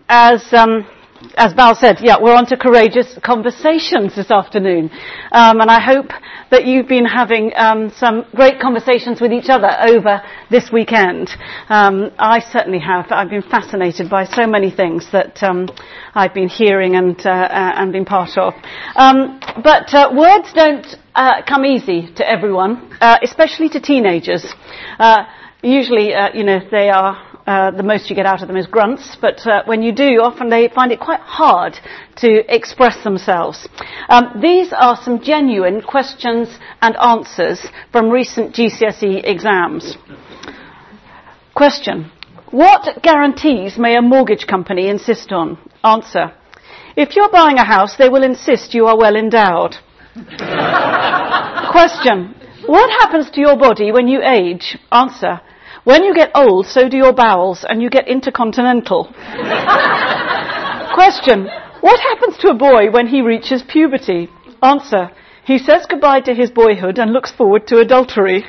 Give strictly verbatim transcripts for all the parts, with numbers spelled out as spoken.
as um, as Val said, yeah, we're on to courageous conversations this afternoon, um, and I hope that you've been having um, some great conversations with each other over this weekend. Um, I certainly have. I've been fascinated by so many things that um, I've been hearing and uh, uh, and been part of. Um, but uh, words don't uh, come easy to everyone, uh, especially to teenagers. Uh, usually, uh, you know, they are. Uh, the most you get out of them is grunts, but uh, when you do, often they find it quite hard to express themselves. Um, these are some genuine questions and answers from recent G C S E exams. Question: what guarantees may a mortgage company insist on? Answer: if you're buying a house, they will insist you are well endowed. Question: what happens to your body when you age? Answer: when you get old, so do your bowels, and you get intercontinental. Question: what happens to a boy when he reaches puberty? Answer: he says goodbye to his boyhood and looks forward to adultery.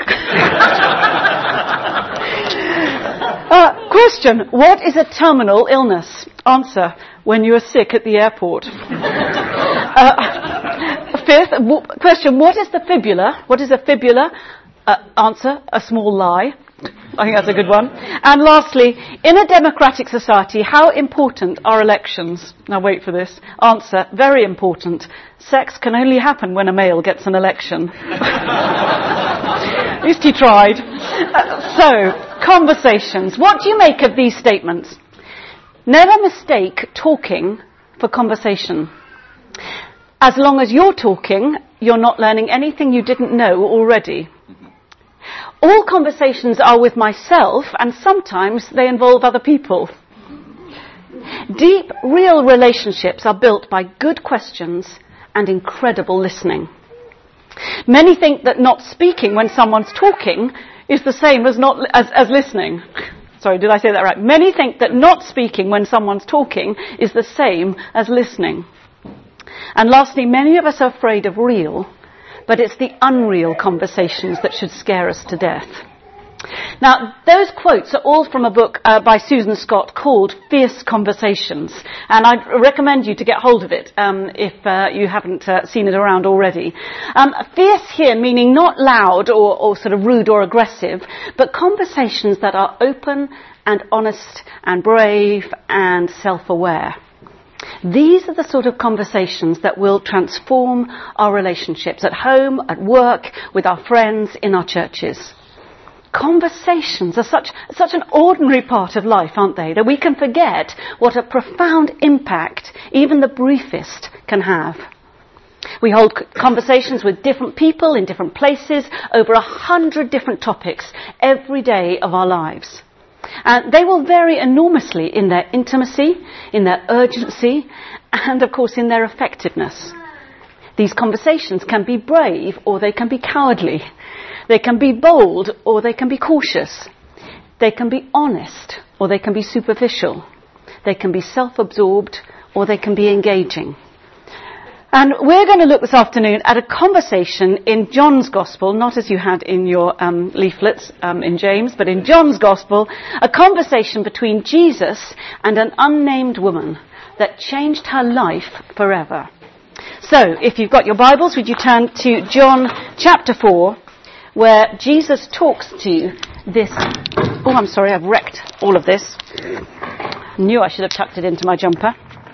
uh, question: what is a terminal illness? Answer: when you are sick at the airport. uh, fifth w- question: what is the fibula? What is a fibula? Uh, answer: a small lie. I think that's a good one. And lastly, in a democratic society, how important are elections? Now wait for this. Answer: very important. Sex can only happen when a male gets an election. At least he tried. Uh, so, conversations. What do you make of these statements? Never mistake talking for conversation. As long as you're talking, you're not learning anything you didn't know already. All conversations are with myself, and sometimes they involve other people. Deep, real relationships are built by good questions and incredible listening. Many think that not speaking when someone's talking is the same as not as, as listening. Sorry, did I say that right? Many think that not speaking when someone's talking is the same as listening. And lastly, many of us are afraid of real, but it's the unreal conversations that should scare us to death. Now, those quotes are all from a book uh, by Susan Scott called Fierce Conversations, and I'd recommend you to get hold of it um, if uh, you haven't uh, seen it around already. Um, fierce here meaning not loud or, or sort of rude or aggressive, but conversations that are open and honest and brave and self-aware. These are the sort of conversations that will transform our relationships at home, at work, with our friends, in our churches. Conversations are such, such an ordinary part of life, aren't they, that we can forget what a profound impact even the briefest can have. We hold conversations with different people in different places over a hundred different topics every day of our lives. And they will vary enormously in their intimacy, in their urgency, and of course in their effectiveness. These conversations can be brave or they can be cowardly. They can be bold or they can be cautious. They can be honest or they can be superficial. They can be self-absorbed or they can be engaging. And we're going to look this afternoon at a conversation in John's Gospel, not as you had in your um, leaflets um, in James, but in John's Gospel, a conversation between Jesus and an unnamed woman that changed her life forever. So, if you've got your Bibles, would you turn to John chapter four, where Jesus talks to this... Oh, I'm sorry, I've wrecked all of this. Knew I should have tucked it into my jumper.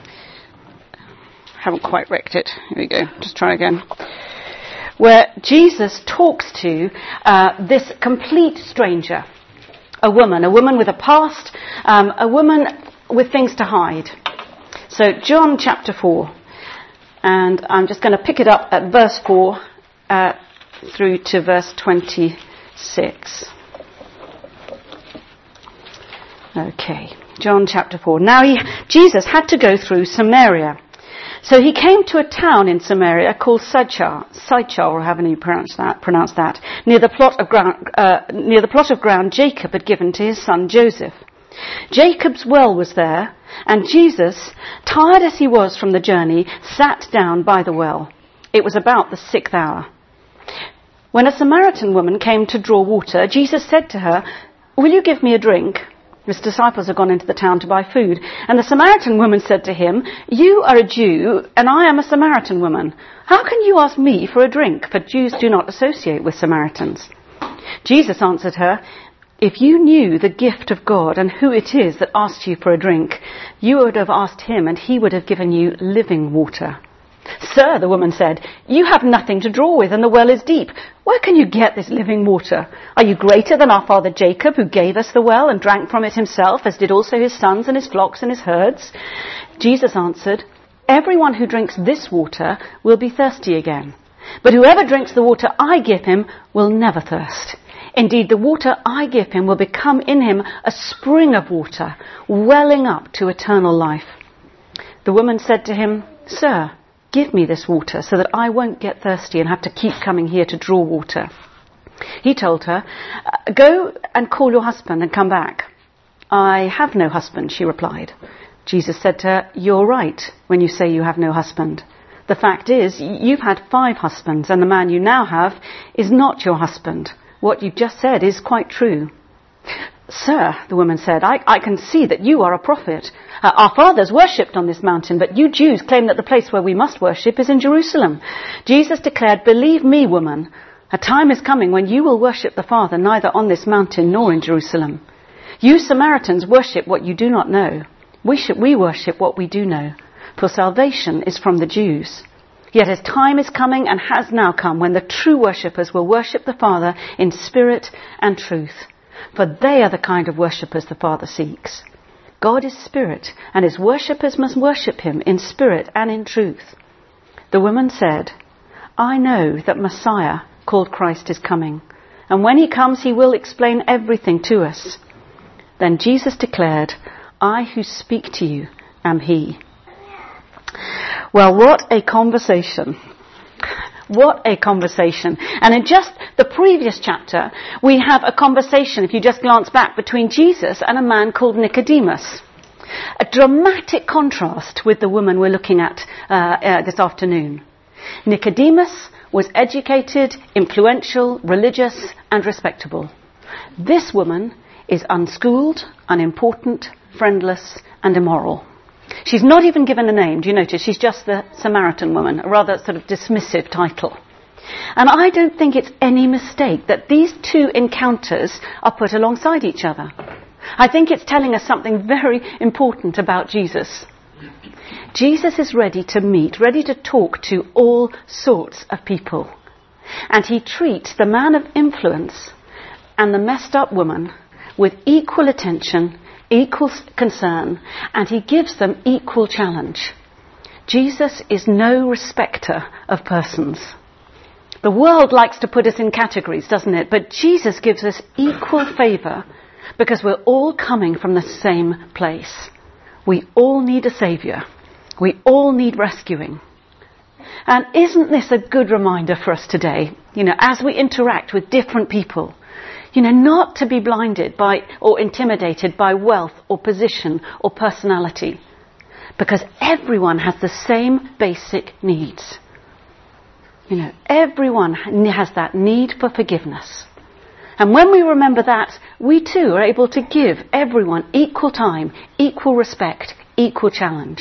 Haven't quite wrecked it. Here we go. Just try again. Where Jesus talks to uh, this complete stranger, a woman, a woman with a past, um, a woman with things to hide. So John chapter four, and I'm just going to pick it up at verse four uh, through to verse twenty-six. Okay, John chapter four. Now he, Jesus had to go through Samaria. So he came to a town in Samaria called Sychar, Sychar, or however you pronounce that, pronounce that, near the plot of ground, uh, near the plot of ground Jacob had given to his son Joseph. Jacob's well was there, and Jesus, tired as he was from the journey, sat down by the well. It was about the sixth hour. When a Samaritan woman came to draw water, Jesus said to her, "Will you give me a drink?" His disciples had gone into the town to buy food. And the Samaritan woman said to him, "You are a Jew, and I am a Samaritan woman. How can you ask me for a drink? For Jews do not associate with Samaritans." Jesus answered her, "If you knew the gift of God and who it is that asks you for a drink, you would have asked him, and he would have given you living water." "Sir," the woman said, "you have nothing to draw with, and the well is deep. Where can you get this living water? Are you greater than our father Jacob, who gave us the well and drank from it himself, as did also his sons and his flocks and his herds?" Jesus answered, "Everyone who drinks this water will be thirsty again. But whoever drinks the water I give him will never thirst. Indeed, the water I give him will become in him a spring of water, welling up to eternal life." The woman said to him, "Sir, give me this water so that I won't get thirsty and have to keep coming here to draw water." He told her, "Go and call your husband and come back." "I have no husband," she replied. Jesus said to her, "You're right when you say you have no husband. The fact is, you've had five husbands, and the man you now have is not your husband. What you've just said is quite true." "Sir," the woman said, I, I can see that you are a prophet. Uh, our fathers worshipped on this mountain, but you Jews claim that the place where we must worship is in Jerusalem." Jesus declared, "Believe me, woman, a time is coming when you will worship the Father neither on this mountain nor in Jerusalem. You Samaritans worship what you do not know. We, should, we worship what we do know, for salvation is from the Jews. Yet as time is coming and has now come when the true worshippers will worship the Father in spirit and truth, for they are the kind of worshippers the Father seeks. God is spirit, and his worshippers must worship him in spirit and in truth." The woman said, "I know that Messiah, called Christ, is coming, and when he comes he will explain everything to us." Then Jesus declared, "I who speak to you am he." Well, what a conversation. What a conversation. And in just the previous chapter, we have a conversation, if you just glance back, between Jesus and a man called Nicodemus. A dramatic contrast with the woman we're looking at uh, uh, this afternoon. Nicodemus was educated, influential, religious, and respectable. This woman is unschooled, unimportant, friendless, and immoral. She's not even given a name, do you notice? She's just the Samaritan woman, a rather sort of dismissive title. And I don't think it's any mistake that these two encounters are put alongside each other. I think it's telling us something very important about Jesus. Jesus is ready to meet, ready to talk to all sorts of people. And he treats the man of influence and the messed up woman with equal attention, equal concern, and he gives them equal challenge. Jesus is no respecter of persons. The world likes to put us in categories, doesn't it? But Jesus gives us equal favour because we're all coming from the same place. We all need a saviour. We all need rescuing. And isn't this a good reminder for us today? You know, as we interact with different people, you know, not to be blinded by or intimidated by wealth or position or personality, because everyone has the same basic needs. You know, everyone has that need for forgiveness. And when we remember that, we too are able to give everyone equal time, equal respect, equal challenge.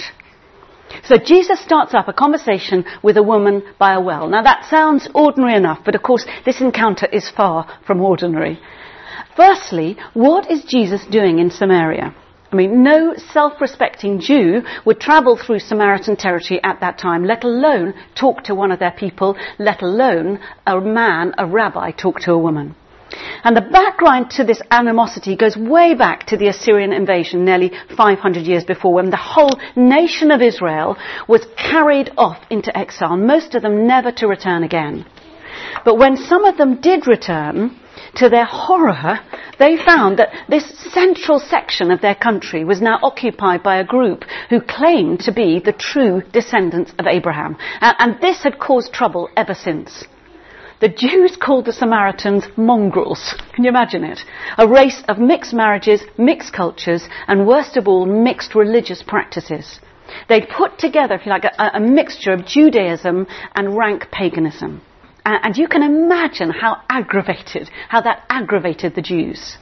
So Jesus starts up a conversation with a woman by a well. Now that sounds ordinary enough, but of course this encounter is far from ordinary. Firstly, what is Jesus doing in Samaria? I mean, no self-respecting Jew would travel through Samaritan territory at that time, let alone talk to one of their people, let alone a man, a rabbi, talk to a woman. And the background to this animosity goes way back to the Assyrian invasion nearly five hundred years before, when the whole nation of Israel was carried off into exile, most of them never to return again. But when some of them did return, to their horror, they found that this central section of their country was now occupied by a group who claimed to be the true descendants of Abraham. And, and this had caused trouble ever since. The Jews called the Samaritans mongrels. Can you imagine it? A race of mixed marriages, mixed cultures, and worst of all, mixed religious practices. They'd put together, if you like, a, a mixture of Judaism and rank paganism. And, and you can imagine how aggravated, how that aggravated the Jews.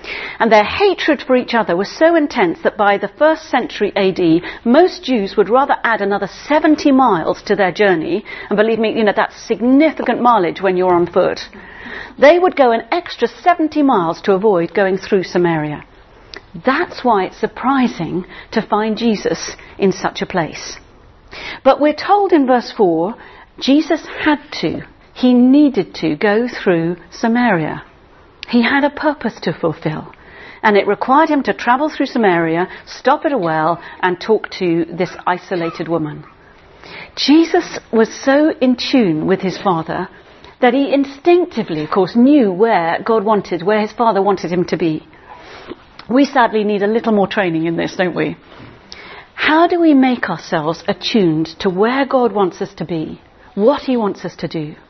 And their hatred for each other was so intense that by the first century A D, most Jews would rather add another seventy miles to their journey. And believe me, you know, that's significant mileage when you're on foot. They would go an extra seventy miles to avoid going through Samaria. That's why it's surprising to find Jesus in such a place. But we're told in verse four, Jesus had to, he needed to go through Samaria. He had a purpose to fulfill, and it required him to travel through Samaria, stop at a well, and talk to this isolated woman. Jesus was so in tune with his Father that he instinctively, of course, knew where God wanted, where his Father wanted him to be. We sadly need a little more training in this, don't we? How do we make ourselves attuned to where God wants us to be, what he wants us to do?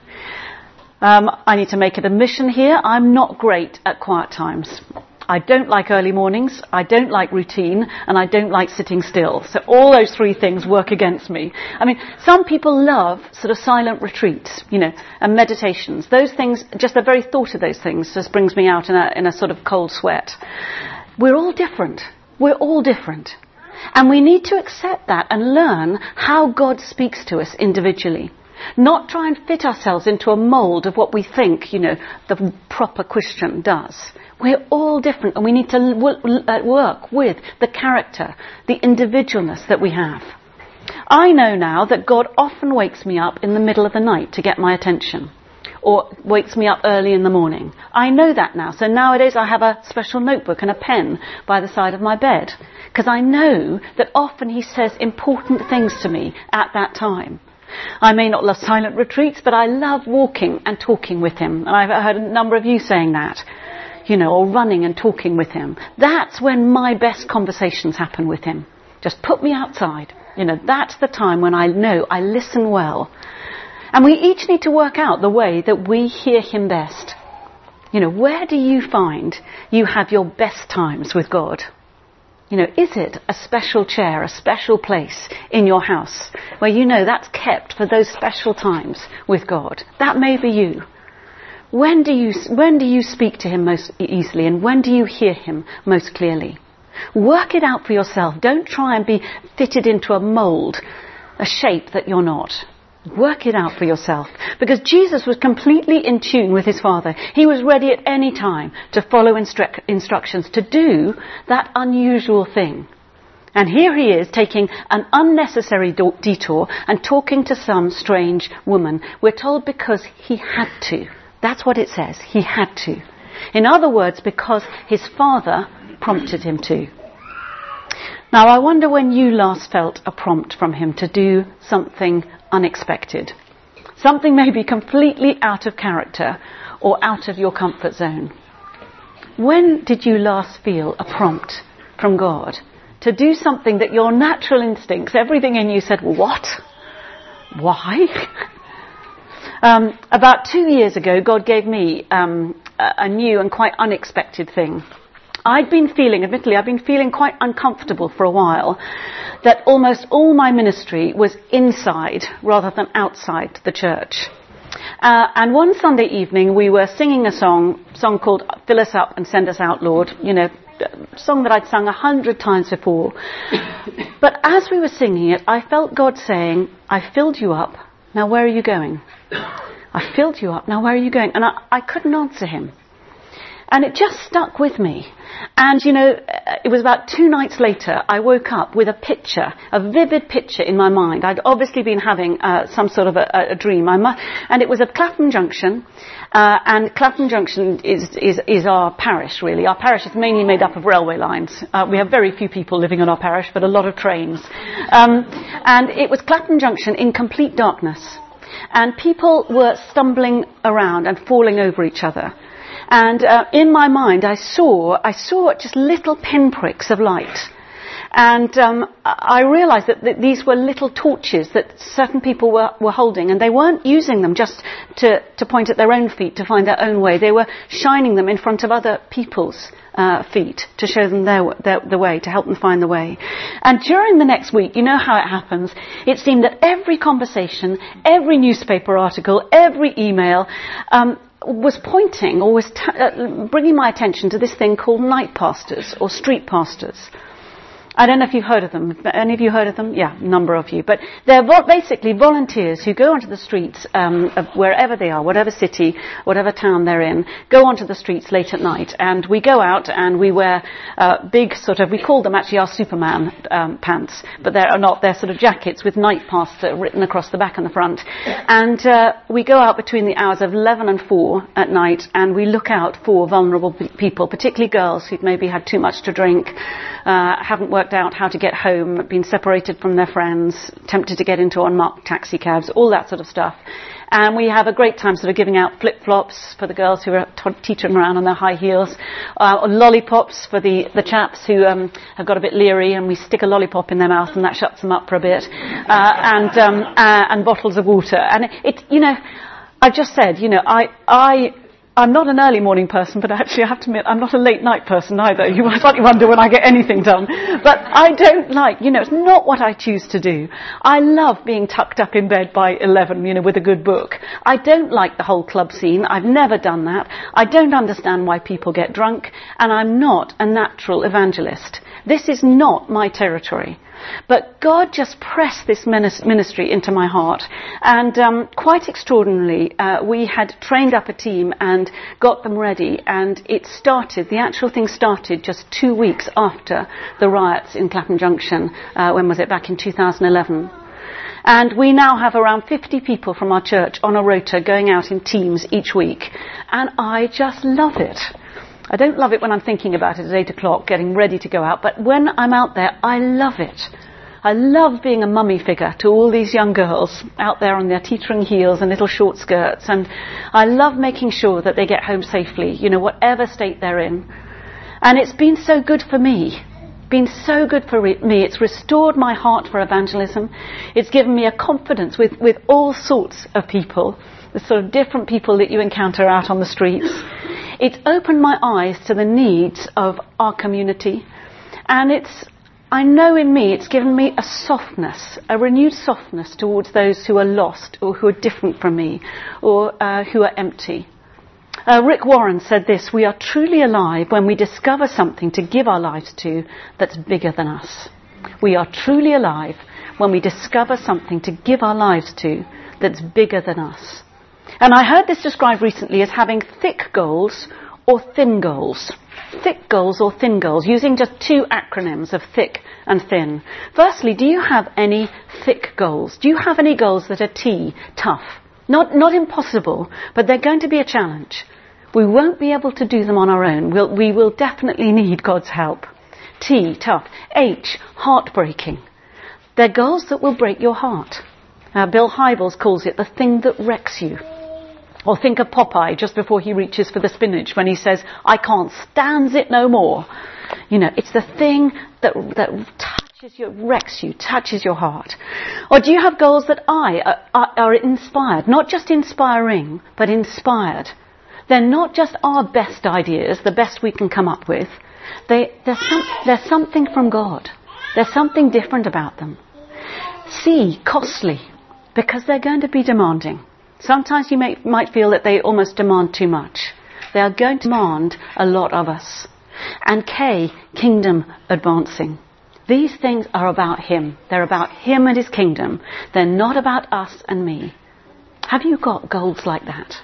Um, I need to make an admission here. I'm not great at quiet times. I don't like early mornings, I don't like routine, and I don't like sitting still. So all those three things work against me. I mean, some people love sort of silent retreats, you know, and meditations. Those things, just the very thought of those things just brings me out in a, in a sort of cold sweat. We're all different. We're all different. And we need to accept that and learn how God speaks to us individually. Not try and fit ourselves into a mould of what we think, you know, the proper Christian does. We're all different, and we need to work with the character, the individualness that we have. I know now that God often wakes me up in the middle of the night to get my attention, or wakes me up early in the morning. I know that now. So nowadays I have a special notebook and a pen by the side of my bed, because I know that often he says important things to me at that time. I may not love silent retreats, but I love walking and talking with him. And I've heard a number of you saying that, you know, or running and talking with him. That's when my best conversations happen with him. Just put me outside. You know, that's the time when I know I listen well. And we each need to work out the way that we hear him best. You know, where do you find you have your best times with God? You know, is it a special chair, a special place in your house where you know that's kept for those special times with God? That may be you. When do you, when do you speak to him most easily, and when do you hear him most clearly? Work it out for yourself. Don't try and be fitted into a mould, a shape that you're not. Work it out for yourself. Because Jesus was completely in tune with his Father. He was ready at any time to follow instru- instructions, to do that unusual thing. And here he is taking an unnecessary do- detour and talking to some strange woman. We're told because he had to. That's what it says. He had to. In other words, because his Father prompted him to. Now, I wonder when you last felt a prompt from him to do something unexpected. Something maybe completely out of character or out of your comfort zone. When did you last feel a prompt from God to do something that your natural instincts, everything in you said, what? Why? um, about two years ago, God gave me um, a, a new and quite unexpected thing. I'd been feeling, admittedly, I've been feeling quite uncomfortable for a while, that almost all my ministry was inside rather than outside the church. Uh, and one Sunday evening we were singing a song, song called Fill Us Up and Send Us Out, Lord, you know, a song that I'd sung a hundred times before. But as we were singing it, I felt God saying, I filled you up, now where are you going? I filled you up, now where are you going? And I, I couldn't answer him. And it just stuck with me. And, you know, it was about two nights later, I woke up with a picture, a vivid picture in my mind. I'd obviously been having uh, some sort of a, a dream. I mu- and it was at Clapham Junction. Uh, and Clapham Junction is, is, is our parish, really. Our parish is mainly made up of railway lines. Uh, we have very few people living in our parish, but a lot of trains. Um, and it was Clapham Junction in complete darkness. And people were stumbling around and falling over each other. And uh, in my mind, I saw, I saw just little pinpricks of light. And um, I realized that, that these were little torches that certain people were, were holding. And they weren't using them just to, to point at their own feet, to find their own way. They were shining them in front of other people's uh, feet to show them their, their, the way, to help them find the way. And during the next week, you know how it happens, it seemed that every conversation, every newspaper article, every email, um, was pointing or was t- uh, bringing my attention to this thing called night pastors or street pastors. I don't know if you've heard of them. Any of you heard of them? Yeah, a number of you. But they're vo- basically volunteers who go onto the streets um, of wherever they are, whatever city, whatever town they're in, go onto the streets late at night. And we go out and we wear uh, big sort of, we call them actually our Superman um, pants, but they're not. They're sort of jackets with night pastor written across the back and the front. And uh, we go out between the hours of eleven and four at night and we look out for vulnerable p- people, particularly girls who've maybe had too much to drink, uh, haven't worked out how to get home, been separated from their friends, tempted to get into unmarked taxi cabs, all that sort of stuff. And we have a great time sort of giving out flip-flops for the girls who are t- teetering around on their high heels, uh, or lollipops for the, the chaps who um, have got a bit leery, and we stick a lollipop in their mouth and that shuts them up for a bit, uh, and um, uh, and bottles of water. And it, it, you know, I've just said, you know, I I I'm not an early morning person, but actually I have to admit I'm not a late night person either. You slightly wonder when I get anything done. But I don't like, you know, it's not what I choose to do. I love being tucked up in bed by eleven, you know, with a good book. I don't like the whole club scene. I've never done that. I don't understand why people get drunk, and I'm not a natural evangelist. This is not my territory. But God just pressed this ministry into my heart. And um, quite extraordinarily, uh, we had trained up a team and got them ready. And it started, the actual thing started just two weeks after the riots in Clapham Junction. Uh, when was it? Back in two thousand eleven. And we now have around fifty people from our church on a rota going out in teams each week. And I just love it. I don't love it when I'm thinking about it at eight o'clock, getting ready to go out, but when I'm out there, I love it. I love being a mummy figure to all these young girls out there on their teetering heels and little short skirts, and I love making sure that they get home safely, you know, whatever state they're in. And it's been so good for me. Been so good for re- me. It's restored my heart for evangelism. It's given me a confidence with, with all sorts of people, the sort of different people that you encounter out on the streets. It's opened my eyes to the needs of our community. And it's, I know in me, it's given me a softness, a renewed softness towards those who are lost or who are different from me or uh, who are empty. Uh, Rick Warren said this: we are truly alive when we discover something to give our lives to that's bigger than us. We are truly alive when we discover something to give our lives to that's bigger than us. And I heard this described recently as having thick goals or thin goals. Thick goals or thin goals, using just two acronyms of thick and thin. Firstly, do you have any thick goals? Do you have any goals that are T, tough? Not, not impossible, but they're going to be a challenge. We won't be able to do them on our own. We'll, we will definitely need God's help. T, tough. H, heartbreaking. They're goals that will break your heart. Uh, Bill Hybels calls it the thing that wrecks you. Or think of Popeye just before he reaches for the spinach when he says, I can't stand it no more. You know, it's the thing that, that touches you, wrecks you, touches your heart. Or do you have goals that I are, are, are inspired? Not just inspiring, but inspired. They're not just our best ideas, the best we can come up with. They, there's, some, there's something from God. There's something different about them. C, costly, because they're going to be demanding. Sometimes you may, might feel that they almost demand too much. They are going to demand a lot of us. And K, kingdom advancing. These things are about Him. They're about Him and His kingdom. They're not about us and me. Have you got goals like that?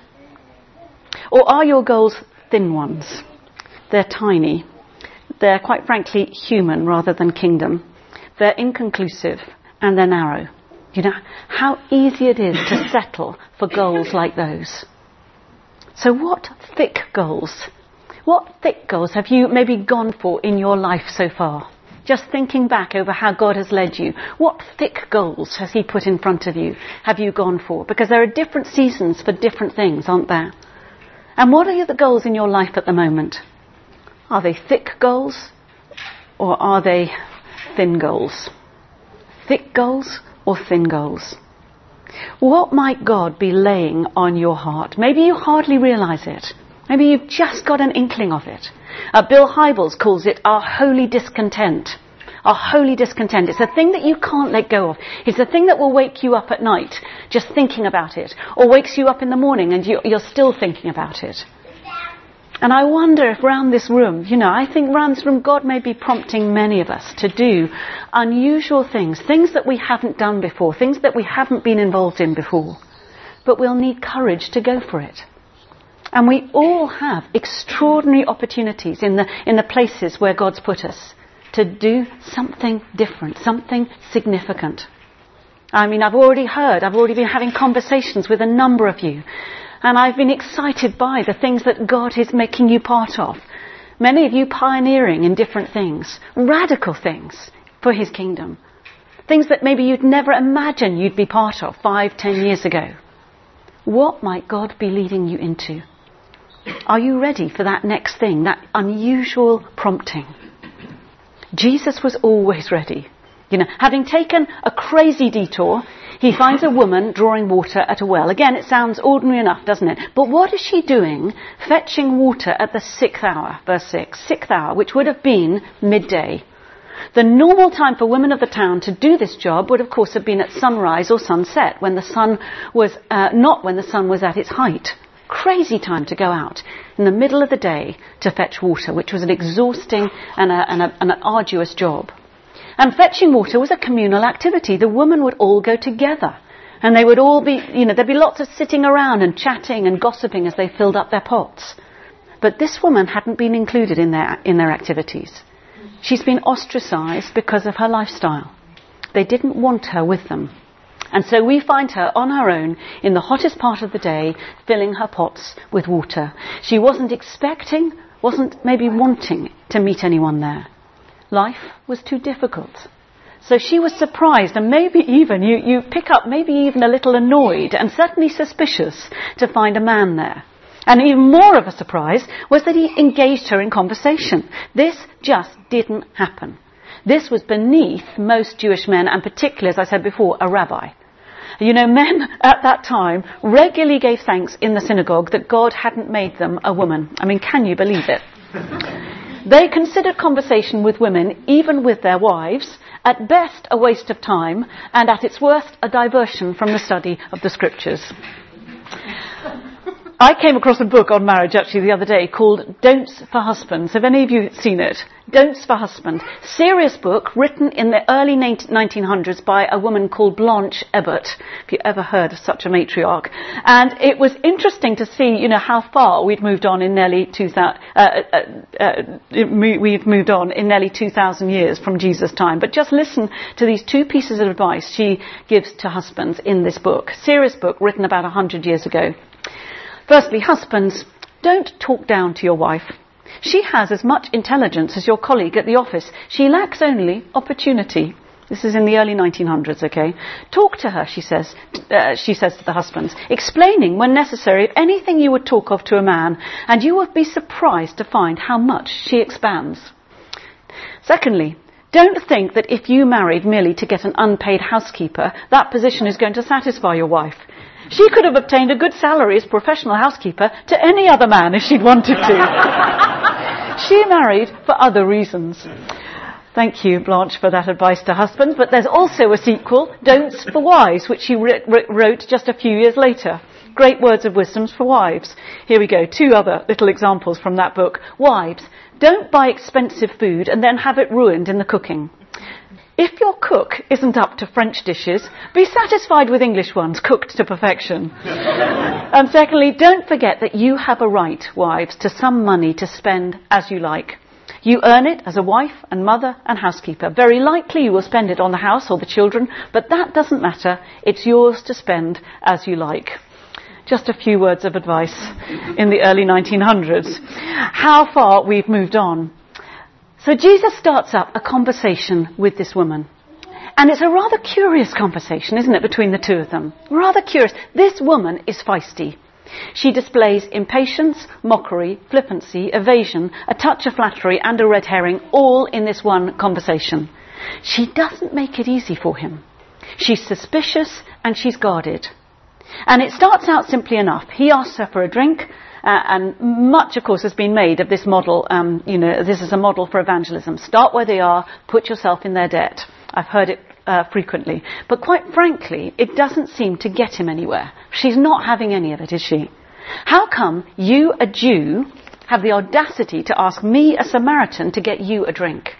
Or are your goals thin ones? They're tiny. They're quite frankly human rather than kingdom. They're inconclusive and they're narrow. You know, how easy it is to settle for goals like those. So what thick goals? What thick goals have you maybe gone for in your life so far? Just thinking back over how God has led you. What thick goals has He put in front of you? Have you gone for? Because there are different seasons for different things, aren't there? And what are the goals in your life at the moment? Are they thick goals or are they thin goals? Thick goals or thin goals? What might God be laying on your heart? Maybe you hardly realise it. Maybe you've just got an inkling of it. Uh, Bill Hybels calls it our holy discontent. are wholly discontent. It's a thing that you can't let go of. It's a thing that will wake you up at night just thinking about it, or wakes you up in the morning and you, you're still thinking about it. And I wonder if round this room, you know, I think round this room God may be prompting many of us to do unusual things, things that we haven't done before, things that we haven't been involved in before. But we'll need courage to go for it. And we all have extraordinary opportunities in the, in the places where God's put us to do something different, something significant. I mean, I've already heard, I've already been having conversations with a number of you. And I've been excited by the things that God is making you part of. Many of you pioneering in different things, radical things for his kingdom. Things that maybe you'd never imagine you'd be part of five, ten years ago. What might God be leading you into? Are you ready for that next thing, that unusual prompting? Jesus was always ready. You know, having taken a crazy detour, he finds a woman drawing water at a well. Again, it sounds ordinary enough, doesn't it? But what is she doing fetching water at the sixth hour, verse six, sixth hour, which would have been midday? The normal time for women of the town to do this job would, of course, have been at sunrise or sunset, when the sun was, uh, not when the sun was at its height. Crazy time to go out in the middle of the day to fetch water, which was an exhausting and, a, and, a, and an arduous job. And fetching water was a communal activity. The women would all go together. And they would all be, you know, there'd be lots of sitting around and chatting and gossiping as they filled up their pots. But this woman hadn't been included in their, in their activities. She's been ostracized because of her lifestyle. They didn't want her with them. And so we find her on her own in the hottest part of the day, filling her pots with water. She wasn't expecting, wasn't maybe wanting to meet anyone there. Life was too difficult. So she was surprised, and maybe even, you, you pick up maybe even a little annoyed and certainly suspicious to find a man there. And even more of a surprise was that he engaged her in conversation. This just didn't happen. This was beneath most Jewish men, and particularly, as I said before, a rabbi. You know, men at that time regularly gave thanks in the synagogue that God hadn't made them a woman. I mean, can you believe it? They considered conversation with women, even with their wives, at best a waste of time, and at its worst a diversion from the study of the scriptures. I came across a book on marriage actually the other day called Don'ts for Husbands. Have any of you seen it? Don'ts for Husband. Serious book written in the early nineteen hundreds by a woman called Blanche Ebert, if you ever heard of such a matriarch. And it was interesting to see, you know, how far we'd moved on in nearly two thousand, uh, uh, uh, we've moved on in nearly two thousand years from Jesus' time. But just listen to these two pieces of advice she gives to husbands in this book. Serious book written about a hundred years ago. Firstly, husbands, don't talk down to your wife. She has as much intelligence as your colleague at the office. She lacks only opportunity. This is in the early nineteen hundreds, okay? Talk to her, she says, uh, she says to the husbands, explaining when necessary anything you would talk of to a man, and you would be surprised to find how much she expands. Secondly, don't think that if you married merely to get an unpaid housekeeper, that position is going to satisfy your wife. She could have obtained a good salary as professional housekeeper to any other man if she'd wanted to. She married for other reasons. Thank you, Blanche, for that advice to husbands. But there's also a sequel, Don'ts for Wives, which she wrote just a few years later. Great words of wisdom for wives. Here we go, two other little examples from that book. Wives, don't buy expensive food and then have it ruined in the cooking. If your cook isn't up to French dishes, be satisfied with English ones cooked to perfection. And secondly, don't forget that you have a right, wives, to some money to spend as you like. You earn it as a wife and mother and housekeeper. Very likely you will spend it on the house or the children, but that doesn't matter. It's yours to spend as you like. Just a few words of advice in the early nineteen hundreds. How far we've moved on. So Jesus starts up a conversation with this woman. And it's a rather curious conversation, isn't it, between the two of them? Rather curious. This woman is feisty. She displays impatience, mockery, flippancy, evasion, a touch of flattery and a red herring, all in this one conversation. She doesn't make it easy for him. She's suspicious and she's guarded. And it starts out simply enough. He asks her for a drink, Uh, and much, of course, has been made of this model. Um, you know, this is a model for evangelism. Start where they are, put yourself in their debt. I've heard it uh, frequently. But quite frankly, it doesn't seem to get him anywhere. She's not having any of it, is she? How come you, a Jew, have the audacity to ask me, a Samaritan, to get you a drink?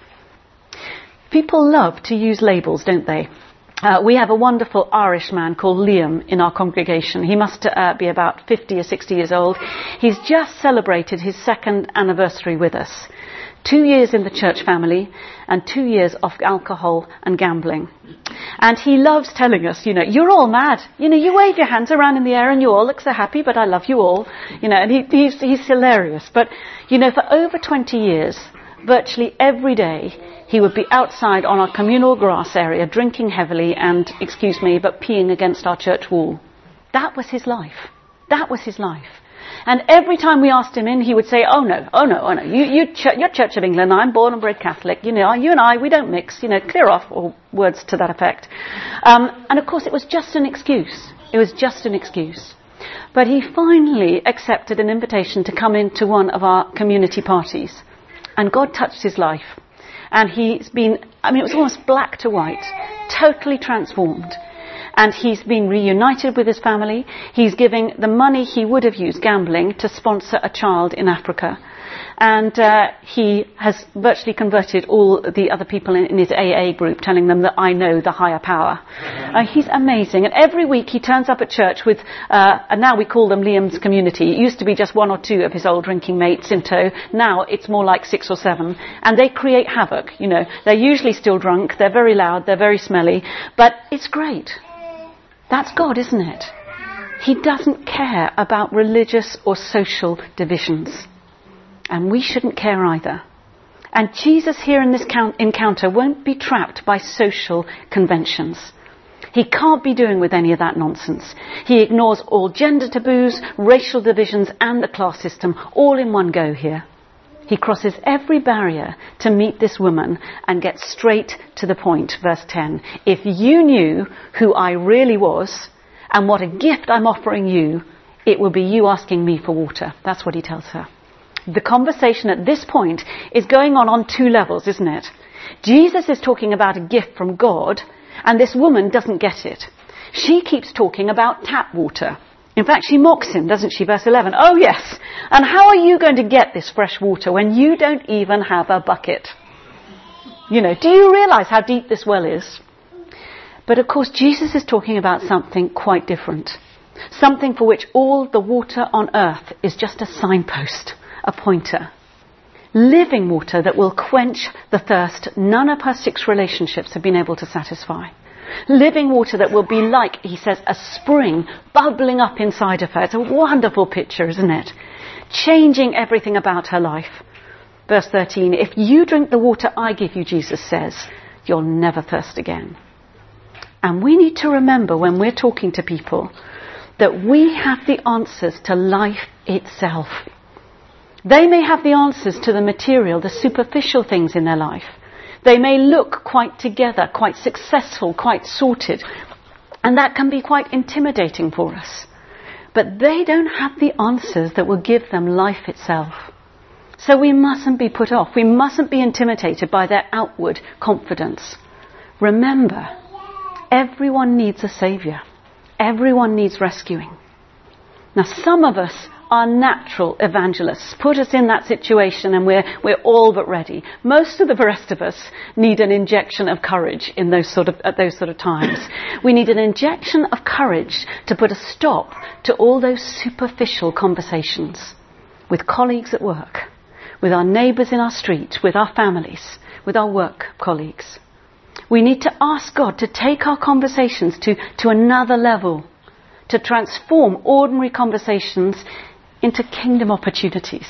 People love to use labels, don't they? Uh, we have a wonderful Irish man called Liam in our congregation. He must uh, be about fifty or sixty years old. He's just celebrated his second anniversary with us. Two years in the church family and two years off alcohol and gambling. And he loves telling us, you know, you're all mad. You know, you wave your hands around in the air and you all look so happy, but I love you all. You know, and he, he's, he's hilarious. But, you know, for over twenty years, virtually every day, he would be outside on our communal grass area, drinking heavily and, excuse me, but peeing against our church wall. That was his life. That was his life. And every time we asked him in, he would say, oh no, oh no, oh no, you, you ch- you're Church of England, I'm born and bred Catholic, you know, you and I, we don't mix, you know, clear off, or words to that effect. Um, and of course it was just an excuse. It was just an excuse. But he finally accepted an invitation to come into one of our community parties. And God touched his life. And he's been, I mean, it was almost black to white, totally transformed. And he's been reunited with his family. He's giving the money he would have used gambling to sponsor a child in Africa. And uh, he has virtually converted all the other people in, in his A A group, telling them that I know the higher power. Uh, he's amazing. And every week he turns up at church with, uh, and now we call them Liam's community. It used to be just one or two of his old drinking mates in tow. Now it's more like six or seven. And they create havoc. You know, they're usually still drunk. They're very loud. They're very smelly. But it's great. That's God, isn't it? He doesn't care about religious or social divisions. And we shouldn't care either. And Jesus here in this encounter won't be trapped by social conventions. He can't be doing with any of that nonsense. He ignores all gender taboos, racial divisions and the class system all in one go here. He crosses every barrier to meet this woman and gets straight to the point. Verse ten. If you knew who I really was and what a gift I'm offering you, it would be you asking me for water. That's what he tells her. The conversation at this point is going on on two levels, isn't it? Jesus is talking about a gift from God, and this woman doesn't get it. She keeps talking about tap water. In fact, she mocks him, doesn't she? Verse eleven. Oh, yes. And how are you going to get this fresh water when you don't even have a bucket? You know, do you realize how deep this well is? But of course, Jesus is talking about something quite different. Something for which all the water on earth is just a signpost. A pointer. Living water that will quench the thirst none of her six relationships have been able to satisfy. Living water that will be like, he says, a spring bubbling up inside of her. It's a wonderful picture, isn't it? Changing everything about her life. Verse thirteen, if you drink the water I give you, Jesus says, you'll never thirst again. And we need to remember when we're talking to people that we have the answers to life itself. They may have the answers to the material, the superficial things in their life. They may look quite together, quite successful, quite sorted. And that can be quite intimidating for us. But they don't have the answers that will give them life itself. So we mustn't be put off. We mustn't be intimidated by their outward confidence. Remember, everyone needs a saviour. Everyone needs rescuing. Now, some of us are natural evangelists. Put us in that situation and we're, we're all but ready. Most of the rest of us need an injection of courage in those sort of, at those sort of times. We need an injection of courage to put a stop to all those superficial conversations with colleagues at work, with our neighbours in our street, with our families, with our work colleagues. We need to ask God to take our conversations to, to another level, to transform ordinary conversations into kingdom opportunities.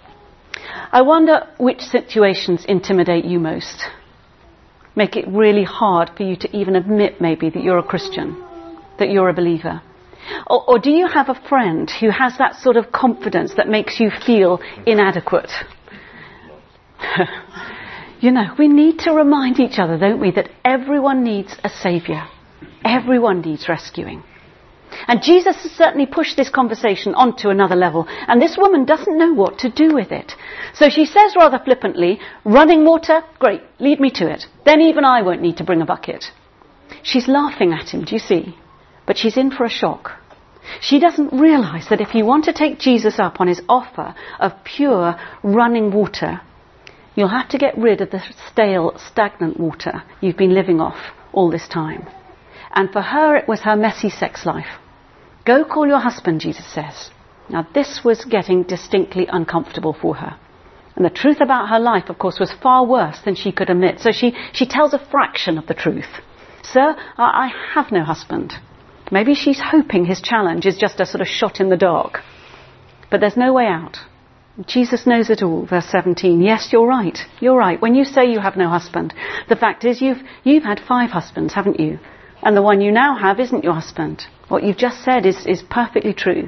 I wonder which situations intimidate you most. Make it really hard for you to even admit maybe that you're a Christian, that you're a believer. Or, or do you have a friend who has that sort of confidence that makes you feel inadequate? You know, we need to remind each other, don't we, that everyone needs a saviour. Everyone needs rescuing. And Jesus has certainly pushed this conversation onto another level. And this woman doesn't know what to do with it. So she says rather flippantly, running water? Great, lead me to it. Then even I won't need to bring a bucket. She's laughing at him, do you see? But she's in for a shock. She doesn't realise that if you want to take Jesus up on his offer of pure running water, you'll have to get rid of the stale, stagnant water you've been living off all this time. And for her, it was her messy sex life. Go call your husband, Jesus says. Now, this was getting distinctly uncomfortable for her. And the truth about her life, of course, was far worse than she could admit. So she, she tells a fraction of the truth. Sir, I, I have no husband. Maybe she's hoping his challenge is just a sort of shot in the dark. But there's no way out. Jesus knows it all. Verse seventeen. Yes, you're right. You're right. When you say you have no husband, the fact is you've, you've had five husbands, haven't you? And the one you now have isn't your husband. What you've just said is, is perfectly true.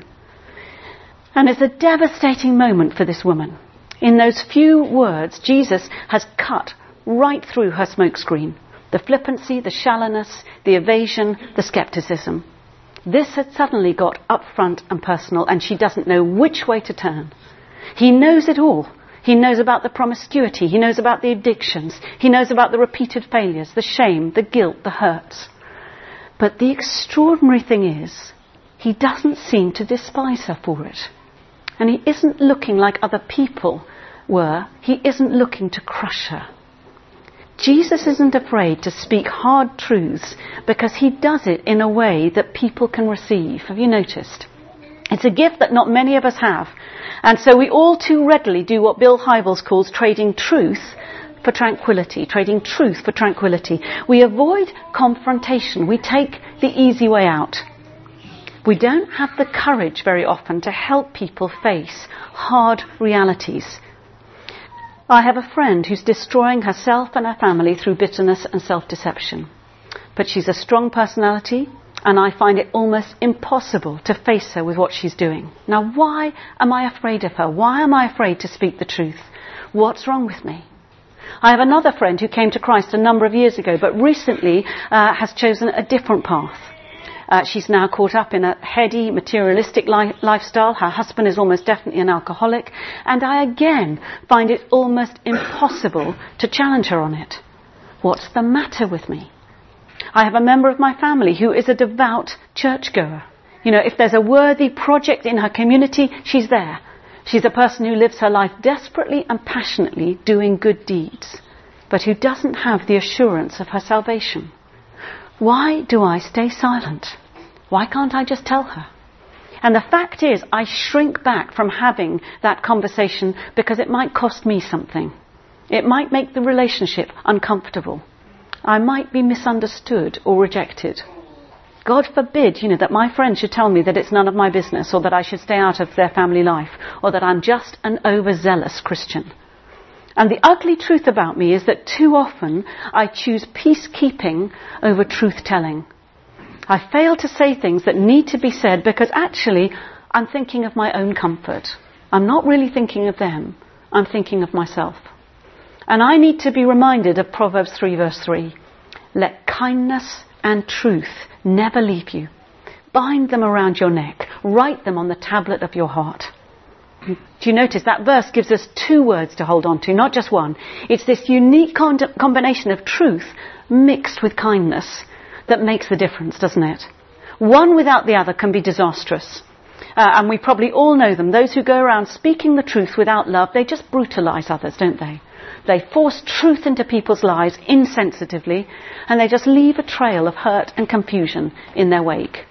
And it's a devastating moment for this woman. In those few words, Jesus has cut right through her smokescreen. The flippancy, the shallowness, the evasion, the scepticism. This had suddenly got upfront and personal, and she doesn't know which way to turn. He knows it all. He knows about the promiscuity. He knows about the addictions. He knows about the repeated failures, the shame, the guilt, the hurts. But the extraordinary thing is, he doesn't seem to despise her for it. And he isn't looking like other people were. He isn't looking to crush her. Jesus isn't afraid to speak hard truths because he does it in a way that people can receive. Have you noticed? It's a gift that not many of us have. And so we all too readily do what Bill Hybels calls trading truth for tranquility, trading truth for tranquility. We avoid confrontation. We take the easy way out. We don't have the courage very often to help people face hard realities. I have a friend who's destroying herself and her family through bitterness and self-deception. But she's a strong personality, and I find it almost impossible to face her with what she's doing. Now, why am I afraid of her? Why am I afraid to speak the truth? What's wrong with me? I have another friend who came to Christ a number of years ago, but recently uh, has chosen a different path. Uh, she's now caught up in a heady, materialistic li- lifestyle. Her husband is almost definitely an alcoholic. And I again find it almost impossible to challenge her on it. What's the matter with me? I have a member of my family who is a devout churchgoer. You know, if there's a worthy project in her community, she's there. She's a person who lives her life desperately and passionately doing good deeds, but who doesn't have the assurance of her salvation. Why do I stay silent? Why can't I just tell her? And the fact is, I shrink back from having that conversation because it might cost me something. It might make the relationship uncomfortable. I might be misunderstood or rejected. God forbid, you know, that my friend should tell me that it's none of my business, or that I should stay out of their family life, or that I'm just an overzealous Christian. And the ugly truth about me is that too often I choose peacekeeping over truth-telling. I fail to say things that need to be said because actually I'm thinking of my own comfort. I'm not really thinking of them. I'm thinking of myself. And I need to be reminded of Proverbs three verse three. Let kindness and truth never leave you. Bind them around your neck. Write them on the tablet of your heart. Do you notice that verse gives us two words to hold on to, not just one. It's this unique con- combination of truth mixed with kindness that makes the difference, doesn't it? One without the other can be disastrous. Uh, and we probably all know them. Those who go around speaking the truth without love, they just brutalise others, don't they? They force truth into people's lives insensitively, and they just leave a trail of hurt and confusion in their wake.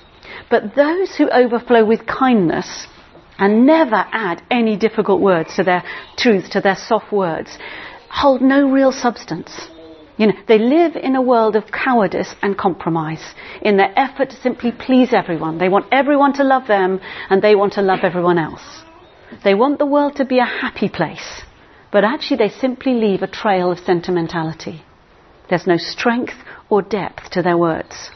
But those who overflow with kindness and never add any difficult words to their truth, to their soft words, hold no real substance. You know, they live in a world of cowardice and compromise in their effort to simply please everyone. They want everyone to love them, and they want to love everyone else. They want the world to be a happy place, but actually they simply leave a trail of sentimentality. There's no strength or depth to their words.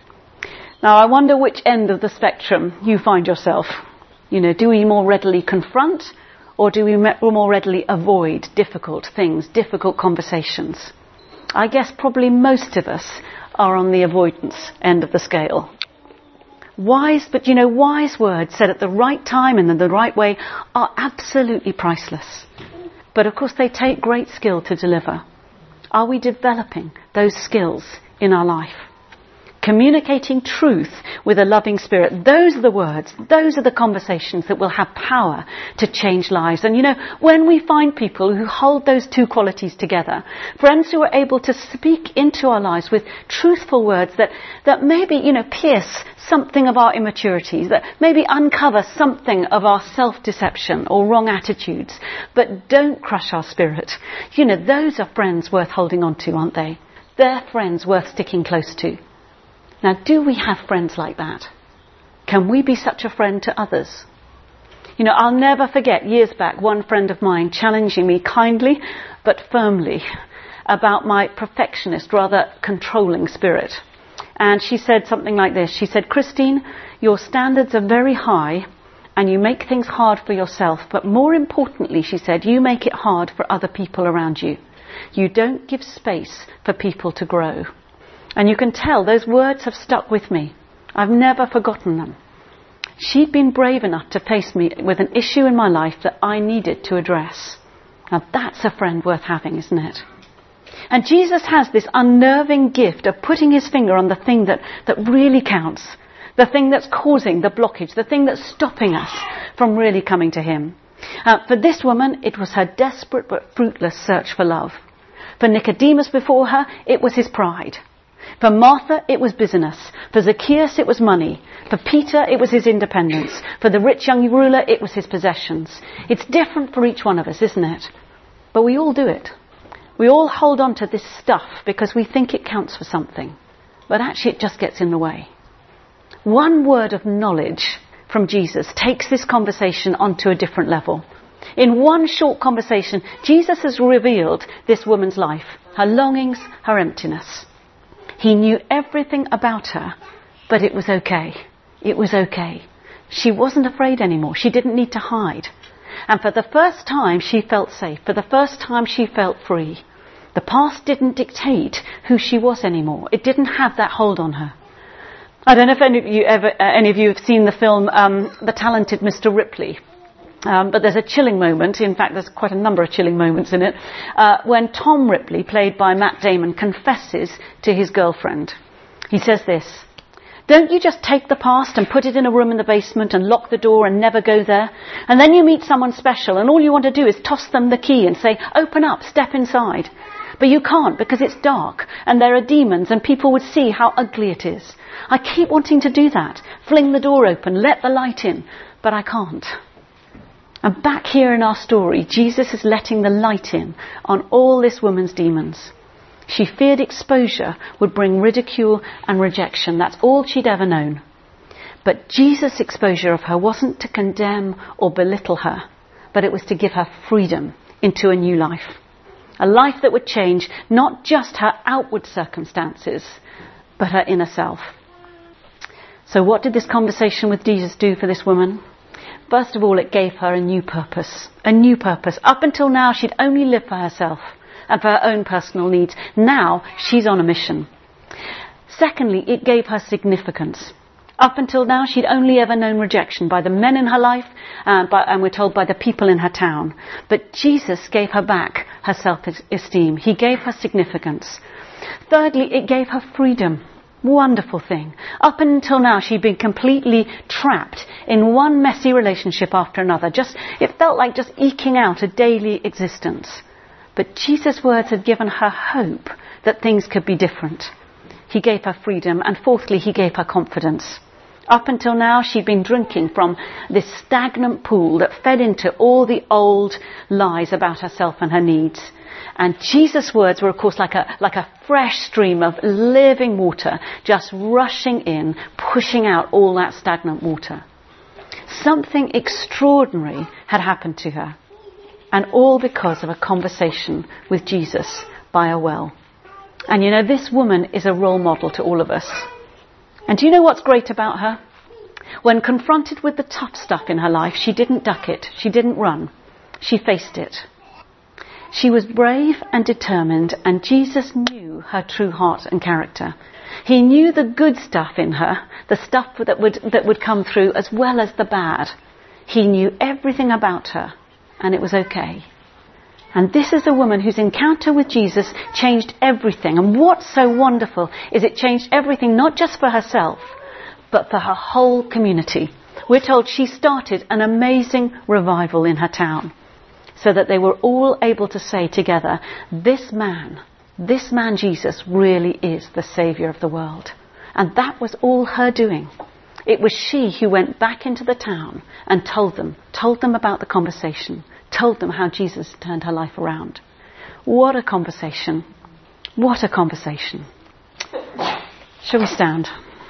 Now, I wonder which end of the spectrum you find yourself. You know, do we more readily confront, or do we more readily avoid difficult things, difficult conversations? I guess probably most of us are on the avoidance end of the scale. Wise, but you know, wise words said at the right time and in the right way are absolutely priceless. But of course they take great skill to deliver. Are we developing those skills in our life? Communicating truth with a loving spirit. Those are the words, those are the conversations that will have power to change lives. And you know, when we find people who hold those two qualities together, friends who are able to speak into our lives with truthful words that, that maybe, you know, pierce something of our immaturities, that maybe uncover something of our self-deception or wrong attitudes, but don't crush our spirit. You know, those are friends worth holding on to, aren't they? They're friends worth sticking close to. Now, do we have friends like that? Can we be such a friend to others? You know, I'll never forget years back one friend of mine challenging me kindly but firmly about my perfectionist, rather controlling spirit. And she said something like this. She said, Christine, your standards are very high and you make things hard for yourself. But more importantly, she said, you make it hard for other people around you. You don't give space for people to grow. And you can tell those words have stuck with me. I've never forgotten them. She'd been brave enough to face me with an issue in my life that I needed to address. Now that's a friend worth having, isn't it? And Jesus has this unnerving gift of putting his finger on the thing that, that really counts. The thing that's causing the blockage. The thing that's stopping us from really coming to him. Uh, for this woman, it was her desperate but fruitless search for love. For Nicodemus before her, it was his pride. For Martha, it was business. For Zacchaeus, it was money. For Peter, it was his independence. For the rich young ruler, it was his possessions. It's different for each one of us, isn't it? But we all do it. We all hold on to this stuff because we think it counts for something. But actually it just gets in the way. One word of knowledge from Jesus takes this conversation onto a different level. In one short conversation, Jesus has revealed this woman's life, her longings, her emptiness. He knew everything about her, but it was okay. It was okay. She wasn't afraid anymore. She didn't need to hide. And for the first time, she felt safe. For the first time, she felt free. The past didn't dictate who she was anymore. It didn't have that hold on her. I don't know if any of you, ever, uh, any of you have seen the film um, The Talented Mister Ripley. Um, but there's a chilling moment, in fact there's quite a number of chilling moments in it, uh, when Tom Ripley, played by Matt Damon, confesses to his girlfriend. He says this, don't you just take the past and put it in a room in the basement and lock the door and never go there? And then you meet someone special and all you want to do is toss them the key and say, open up, step inside. But you can't because it's dark and there are demons and people would see how ugly it is. I keep wanting to do that, fling the door open, let the light in, but I can't. And back here in our story, Jesus is letting the light in on all this woman's demons. She feared exposure would bring ridicule and rejection. That's all she'd ever known. But Jesus' exposure of her wasn't to condemn or belittle her, but it was to give her freedom into a new life. A life that would change not just her outward circumstances, but her inner self. So what did this conversation with Jesus do for this woman? First of all, it gave her a new purpose. A new purpose. Up until now, she'd only lived for herself and for her own personal needs. Now, she's on a mission. Secondly, it gave her significance. Up until now, she'd only ever known rejection by the men in her life, uh, by, and we're told by the people in her town. But Jesus gave her back her self-esteem. He gave her significance. Thirdly, it gave her freedom. Wonderful thing. Up until now, she'd been completely trapped in one messy relationship after another. Just, it felt like just eking out a daily existence. But Jesus' words had given her hope that things could be different. He gave her freedom, and fourthly, he gave her confidence. Up until now, she'd been drinking from this stagnant pool that fed into all the old lies about herself and her needs. And Jesus' words were, of course, like a, like a fresh stream of living water, just rushing in, pushing out all that stagnant water. Something extraordinary had happened to her. And all because of a conversation with Jesus by a well. And you know, this woman is a role model to all of us. And do you know what's great about her? When confronted with the tough stuff in her life, she didn't duck it. She didn't run. She faced it. She was brave and determined, and Jesus knew her true heart and character. He knew the good stuff in her, the stuff that would, that would come through, as well as the bad. He knew everything about her, and it was okay. And this is a woman whose encounter with Jesus changed everything. And what's so wonderful is it changed everything, not just for herself, but for her whole community. We're told she started an amazing revival in her town, so that they were all able to say together, this man, this man Jesus really is the Saviour of the world. And that was all her doing. It was she who went back into the town and told them, told them about the conversation, told them how Jesus turned her life around. What a conversation. What a conversation. Shall we stand?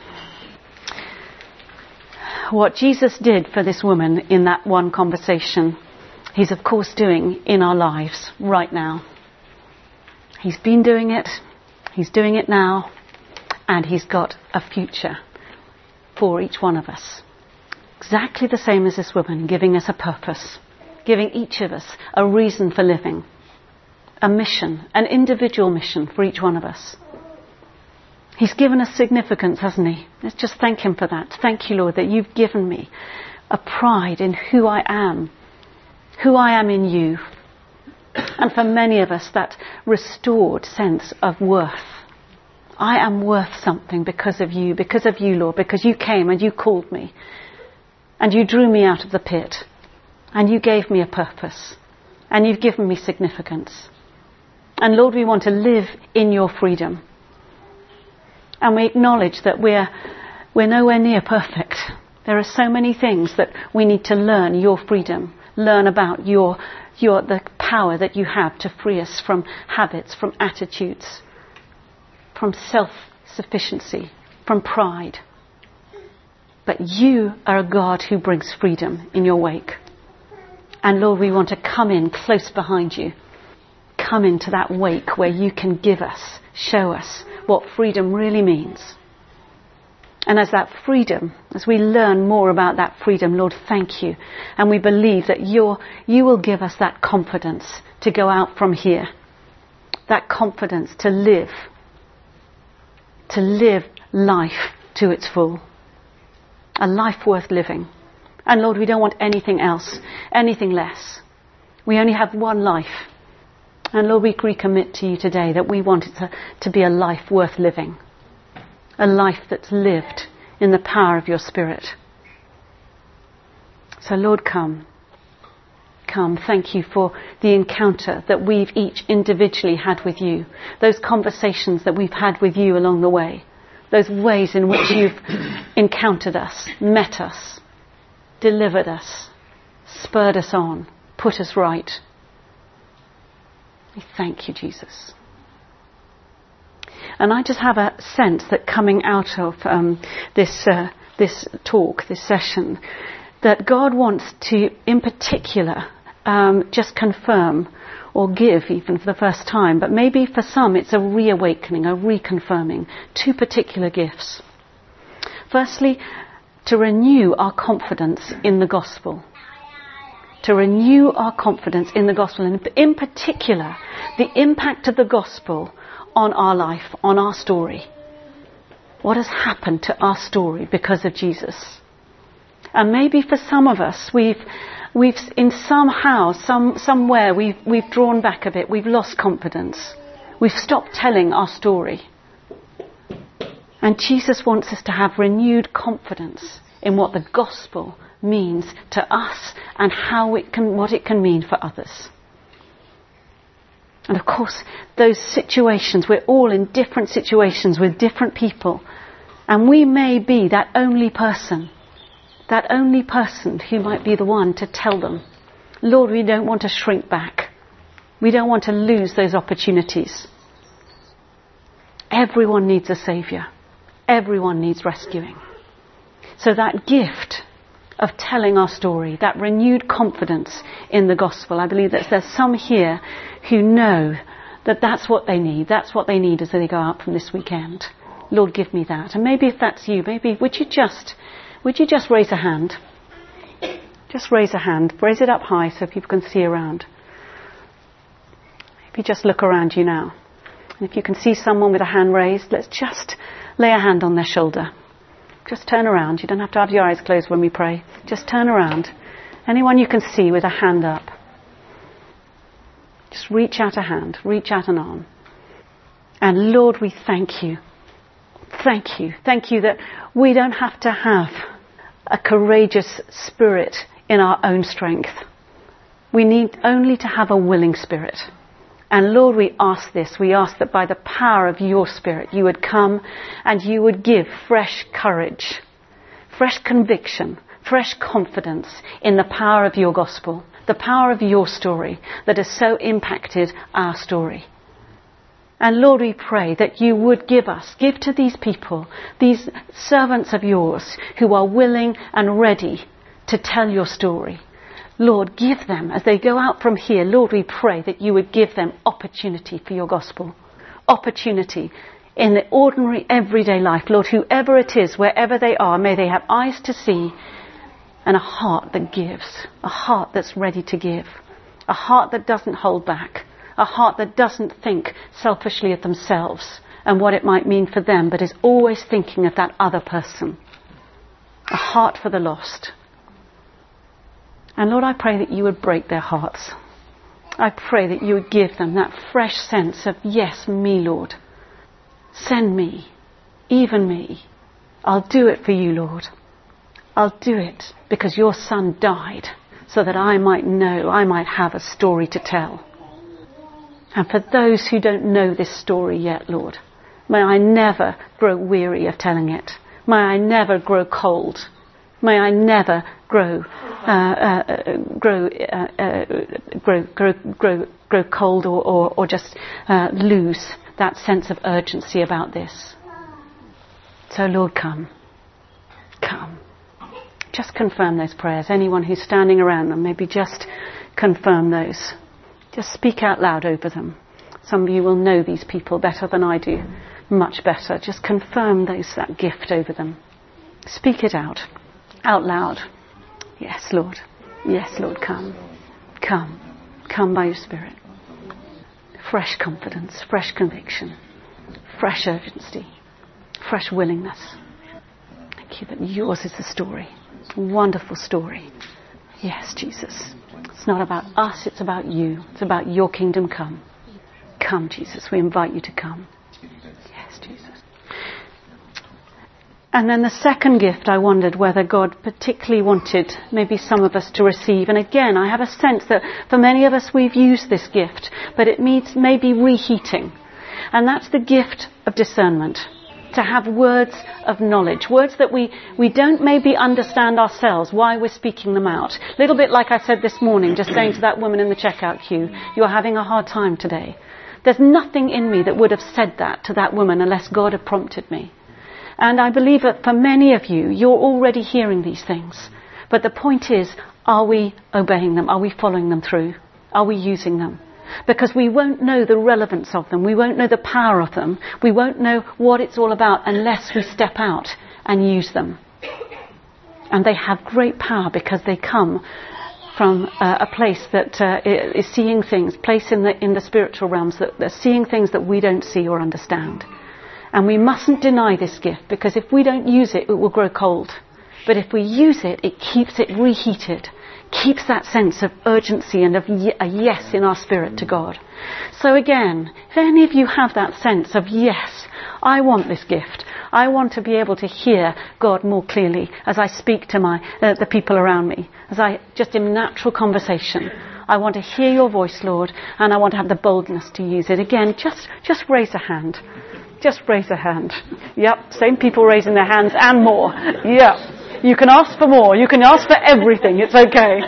What Jesus did for this woman in that one conversation, he's of course doing in our lives right now. He's been doing it, he's doing it now, and he's got a future for each one of us. Exactly the same as this woman, giving us a purpose, giving each of us a reason for living, a mission, an individual mission for each one of us. He's given us significance, hasn't he? Let's just thank him for that. Thank you, Lord, that you've given me a pride in who I am, who I am in you. And for many of us, that restored sense of worth. I am worth something because of you, because of you, Lord, because you came and you called me and you drew me out of the pit and you gave me a purpose and you've given me significance. And Lord, we want to live in your freedom. And we acknowledge that we're, we're nowhere near perfect. There are so many things that we need to learn your freedom, learn about your, your, the power that you have to free us from habits, from attitudes, from self-sufficiency, from pride. But you are a God who brings freedom in your wake. And Lord, we want to come in close behind you. Come into that wake where you can give us, show us what freedom really means. And as that freedom, as we learn more about that freedom, Lord, thank you. And we believe that you're, you will give us that confidence to go out from here. That confidence to live, to live life to its full. A life worth living. And Lord, we don't want anything else, anything less. We only have one life. And Lord, we recommit to you today that we want it to, to be a life worth living. A life that's lived in the power of your Spirit. So Lord, come. Come. Thank you for the encounter that we've each individually had with you. Those conversations that we've had with you along the way. Those ways in which you've encountered us, met us, delivered us, spurred us on, put us right. We thank you, Jesus. And I just have a sense that coming out of um, this uh, this talk, this session, that God wants to, in particular, um, just confirm or give even for the first time, but maybe for some it's a reawakening, a reconfirming, two particular gifts. Firstly, to renew our confidence in the gospel. To renew our confidence in the gospel, and in particular, the impact of the gospel on our life, on our story. What has happened to our story because of Jesus? And maybe for some of us, we've, we've in somehow, some, somewhere, we've, we've drawn back a bit. We've lost confidence. We've stopped telling our story. And Jesus wants us to have renewed confidence in what the gospel means to us and how it can, what it can mean for others. And of course, those situations, we're all in different situations with different people. And we may be that only person, that only person who might be the one to tell them. Lord, we don't want to shrink back. We don't want to lose those opportunities. Everyone needs a saviour. Everyone needs rescuing. So that gift of telling our story, that renewed confidence in the gospel, I believe that there's some here who know that that's what they need. That's what they need as they go out from this weekend. Lord, give me that. And maybe if that's you, maybe would you just, would you just raise a hand? Just raise a hand. Raise it up high so people can see around. If you just look around you now, and if you can see someone with a hand raised, let's just lay a hand on their shoulder. Just turn around. You don't have to have your eyes closed when we pray. Just turn around. Anyone you can see with a hand up. Just reach out a hand. Reach out an arm. And Lord, we thank you. Thank you. Thank you that we don't have to have a courageous spirit in our own strength. We need only to have a willing spirit. And Lord, we ask this. We ask that by the power of your Spirit, you would come and you would give fresh courage, fresh conviction, fresh confidence in the power of your gospel, the power of your story that has so impacted our story. And Lord, we pray that you would give us, give to these people, these servants of yours who are willing and ready to tell your story. Lord, give them, as they go out from here, Lord, we pray that you would give them opportunity for your gospel. Opportunity in the ordinary, everyday life. Lord, whoever it is, wherever they are, may they have eyes to see and a heart that gives. A heart that's ready to give. A heart that doesn't hold back. A heart that doesn't think selfishly of themselves and what it might mean for them, but is always thinking of that other person. A heart for the lost. And Lord, I pray that you would break their hearts. I pray that you would give them that fresh sense of, yes, me, Lord. Send me, even me. I'll do it for you, Lord. I'll do it because your son died so that I might know, I might have a story to tell. And for those who don't know this story yet, Lord, may I never grow weary of telling it. May I never grow cold. May I never grow, uh, uh, grow, uh, uh, grow, grow, grow, grow cold, or, or, or just uh, lose that sense of urgency about this. So, Lord, come, come. Just confirm those prayers. Anyone who's standing around them, maybe just confirm those. Just speak out loud over them. Some of you will know these people better than I do, much better. Just confirm those that gift over them. Speak it out. Out loud. Yes, Lord. Yes, Lord, come. Come. Come by your Spirit. Fresh confidence, fresh conviction, fresh urgency, fresh willingness. Thank you that yours is the story. Wonderful story. Yes, Jesus. It's not about us, it's about you. It's about your kingdom come. Come, Jesus. We invite you to come. Yes, Jesus. And then the second gift, I wondered whether God particularly wanted maybe some of us to receive. And again, I have a sense that for many of us we've used this gift, but it needs maybe reheating. And that's the gift of discernment. To have words of knowledge. Words that we, we don't maybe understand ourselves, why we're speaking them out. A little bit like I said this morning, just saying to that woman in the checkout queue, you're having a hard time today. There's nothing in me that would have said that to that woman unless God had prompted me. And I believe that for many of you, you're already hearing these things. But the point is, are we obeying them? Are we following them through? Are we using them? Because we won't know the relevance of them. We won't know the power of them. We won't know what it's all about unless we step out and use them. And they have great power because they come from uh, a place that uh, is seeing things, place in the, in the spiritual realms, that they're seeing things that we don't see or understand. And we mustn't deny this gift, because if we don't use it, it will grow cold. But if we use it, it keeps it reheated, keeps that sense of urgency and of a yes in our spirit to God. So again, if any of you have that sense of yes, I want this gift. I want to be able to hear God more clearly as I speak to my uh, the people around me, as I just in natural conversation. I want to hear your voice, Lord, and I want to have the boldness to use it. Again, just just raise a hand. Just raise a hand. Yep, same people raising their hands and more. Yep. You can ask for more. You can ask for everything. It's okay.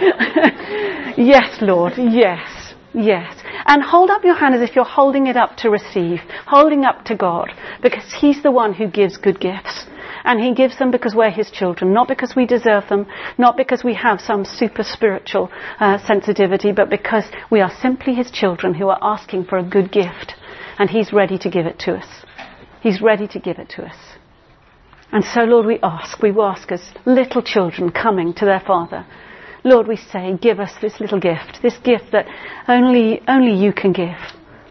Yes, Lord. Yes. Yes. And hold up your hand as if you're holding it up to receive. Holding up to God. Because He's the one who gives good gifts. And He gives them because we're His children. Not because we deserve them. Not because we have some super spiritual uh, sensitivity. But because we are simply His children who are asking for a good gift. And He's ready to give it to us. He's ready to give it to us. And so, Lord, we ask, we ask as little children coming to their Father. Lord, we say, give us this little gift, this gift that only, only you can give.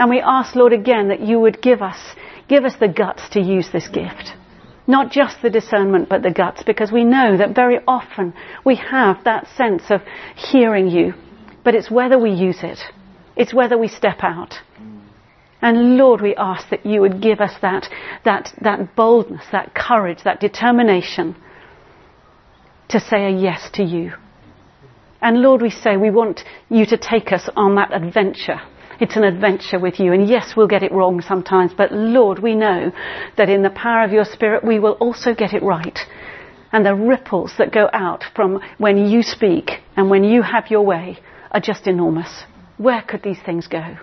And we ask, Lord, again, that you would give us, give us the guts to use this gift. Not just the discernment, but the guts, because we know that very often we have that sense of hearing you, but it's whether we use it. It's whether we step out. And Lord, we ask that you would give us that, that, that boldness, that courage, that determination to say a yes to you. And Lord, we say we want you to take us on that adventure. It's an adventure with you. And yes, we'll get it wrong sometimes. But Lord, we know that in the power of your Spirit, we will also get it right. And the ripples that go out from when you speak and when you have your way are just enormous. Where could these things go?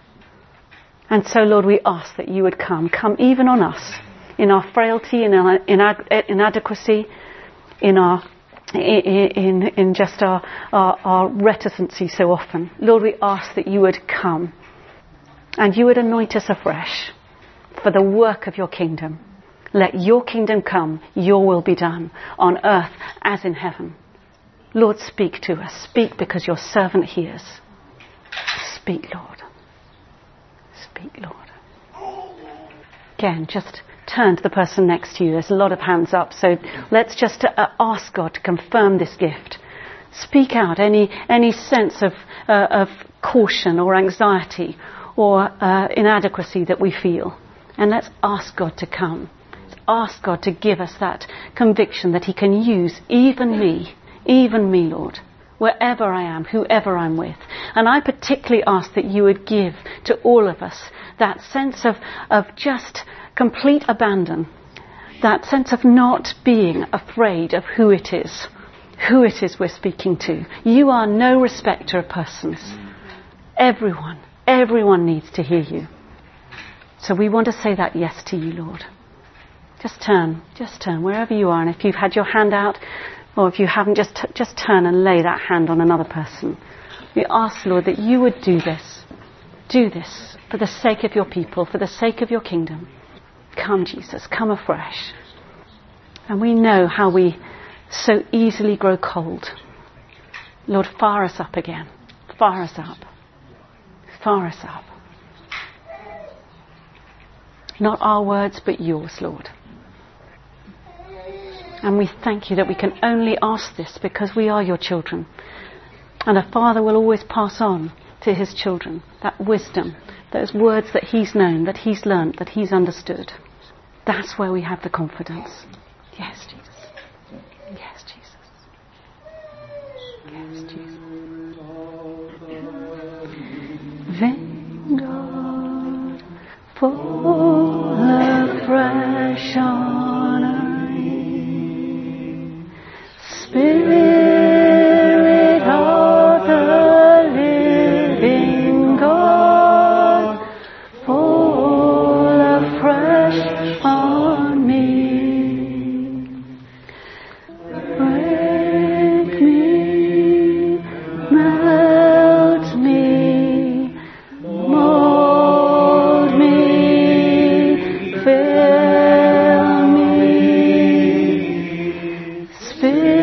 And so, Lord, we ask that you would come. Come even on us, in our frailty, in our inadequacy, in our, in, in, in just our, our, our reticency so often. Lord, we ask that you would come and you would anoint us afresh for the work of your kingdom. Let your kingdom come, your will be done on earth as in heaven. Lord, speak to us. Speak because your servant hears. Speak, Lord. Speak, Lord. Again, just turn to the person next to you. There's a lot of hands up, so let's just uh, ask God to confirm this gift. Speak out any any sense of uh, of caution or anxiety or uh, inadequacy that we feel, and let's ask God to come. Let's ask God to give us that conviction that He can use even me, even me, Lord. Wherever I am, whoever I'm with. And I particularly ask that you would give to all of us that sense of, of just complete abandon. That sense of not being afraid of who it is. Who it is we're speaking to. You are no respecter of persons. Everyone, everyone needs to hear you. So we want to say that yes to you, Lord. Just turn, just turn wherever you are. And if you've had your hand out, or if you haven't, just, t- just turn and lay that hand on another person. We ask, Lord, that you would do this. Do this for the sake of your people, for the sake of your kingdom. Come, Jesus, come afresh. And we know how we so easily grow cold. Lord, fire us up again. Fire us up. Fire us up. Not our words, but yours, Lord. And we thank you that we can only ask this because we are your children. And a father will always pass on to his children that wisdom, those words that he's known, that he's learnt, that he's understood. That's where we have the confidence. Yes, Jesus. Yes, Jesus. Yes, Jesus. Then God, fall afresh on us. Spirit of the living God, fall afresh on me. Break me, melt me, mold me, fill me. Spirit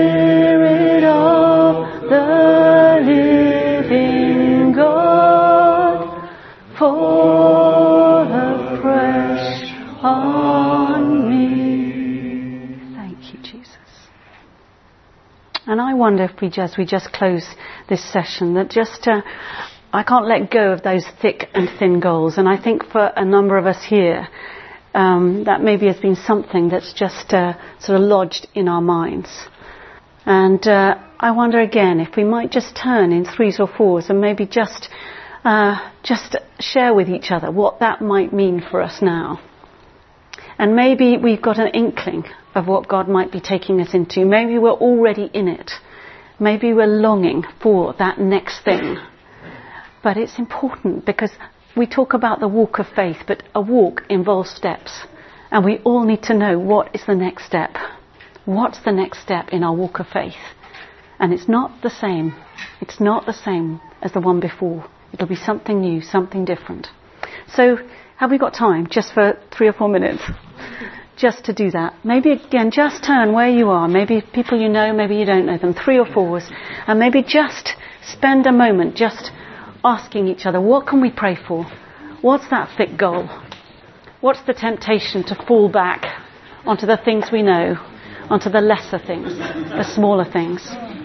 fall afresh on me. Thank you, Jesus. And I wonder if we just we just close this session that just uh, I can't let go of those thick and thin goals. And I think for a number of us here, um, that maybe has been something that's just uh, sort of lodged in our minds. And uh, I wonder again if we might just turn in threes or fours and maybe just Uh, just share with each other what that might mean for us now. And maybe we've got an inkling of what God might be taking us into. Maybe we're already in it. Maybe we're longing for that next thing. But it's important because we talk about the walk of faith, but a walk involves steps. And we all need to know what is the next step. What's the next step in our walk of faith? And it's not the same. It's not the same as the one before. It'll be something new, something different. So have we got time just for three or four minutes? Just to do that. Maybe again, just turn where you are. Maybe people you know, maybe you don't know them. Three or fours. And maybe just spend a moment just asking each other, what can we pray for? What's that thick goal? What's the temptation to fall back onto the things we know, onto the lesser things, the smaller things?